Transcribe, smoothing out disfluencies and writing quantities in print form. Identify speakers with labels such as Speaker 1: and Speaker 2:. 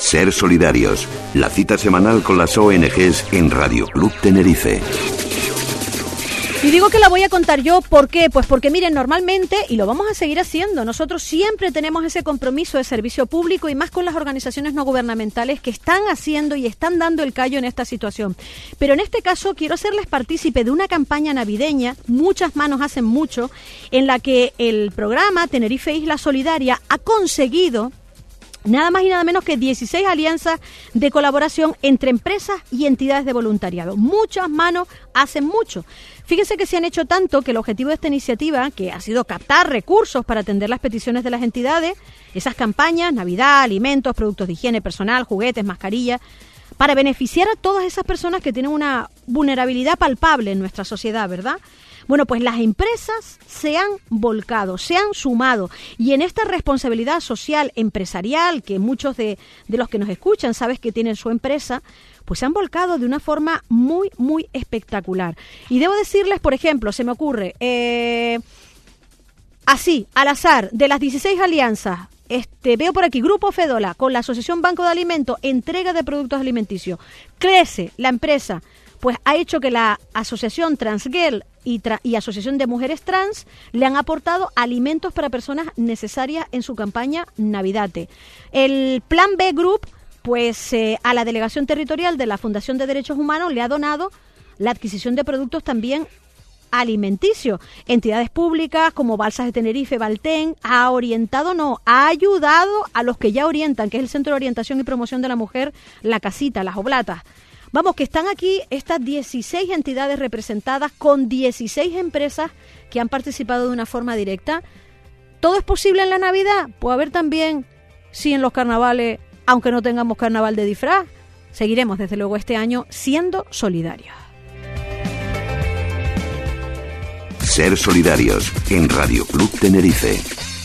Speaker 1: Ser solidarios, la cita semanal con las ONGs en Radio Club Tenerife.
Speaker 2: Y digo que la voy a contar yo, ¿por qué? Pues porque miren, normalmente, y lo vamos a seguir haciendo, nosotros siempre tenemos ese compromiso de servicio público y más con las organizaciones no gubernamentales que están haciendo y están dando el callo en esta situación. Pero en este caso quiero hacerles partícipe de una campaña navideña, muchas manos hacen mucho, en la que el programa Tenerife Isla Solidaria ha conseguido nada más y nada menos que 16 alianzas de colaboración entre empresas y entidades de voluntariado. Muchas manos hacen mucho. Fíjense que se han hecho tanto que el objetivo de esta iniciativa, que ha sido captar recursos para atender las peticiones de las entidades, esas campañas, Navidad, alimentos, productos de higiene personal, juguetes, mascarillas, para beneficiar a todas esas personas que tienen una vulnerabilidad palpable en nuestra sociedad, ¿verdad? Bueno, pues las empresas se han volcado, se han sumado y en esta responsabilidad social empresarial que muchos de los que nos escuchan sabes que tienen su empresa, pues se han volcado de una forma muy, muy espectacular. Y debo decirles, por ejemplo, se me ocurre, así, al azar, de las 16 alianzas, veo por aquí, Grupo Fedola, con la Asociación Banco de Alimentos, entrega de productos alimenticios. Crece la empresa, pues ha hecho que la Asociación Transgirl y Asociación de Mujeres Trans le han aportado alimentos para personas necesarias en su campaña Navidate. El Plan B Group, pues a la Delegación Territorial de la Fundación de Derechos Humanos le ha donado la adquisición de productos también alimenticios. Entidades públicas como Balsas de Tenerife, Balten, ha ayudado a los que ya orientan, que es el Centro de Orientación y Promoción de la Mujer, La Casita, Las Oblatas. Vamos, que están aquí estas 16 entidades representadas con 16 empresas que han participado de una forma directa. ¿Todo es posible en la Navidad? Pues a ver también si en los carnavales, aunque no tengamos carnaval de disfraz, seguiremos desde luego este año siendo solidarios.
Speaker 1: Ser solidarios en Radio Club Tenerife.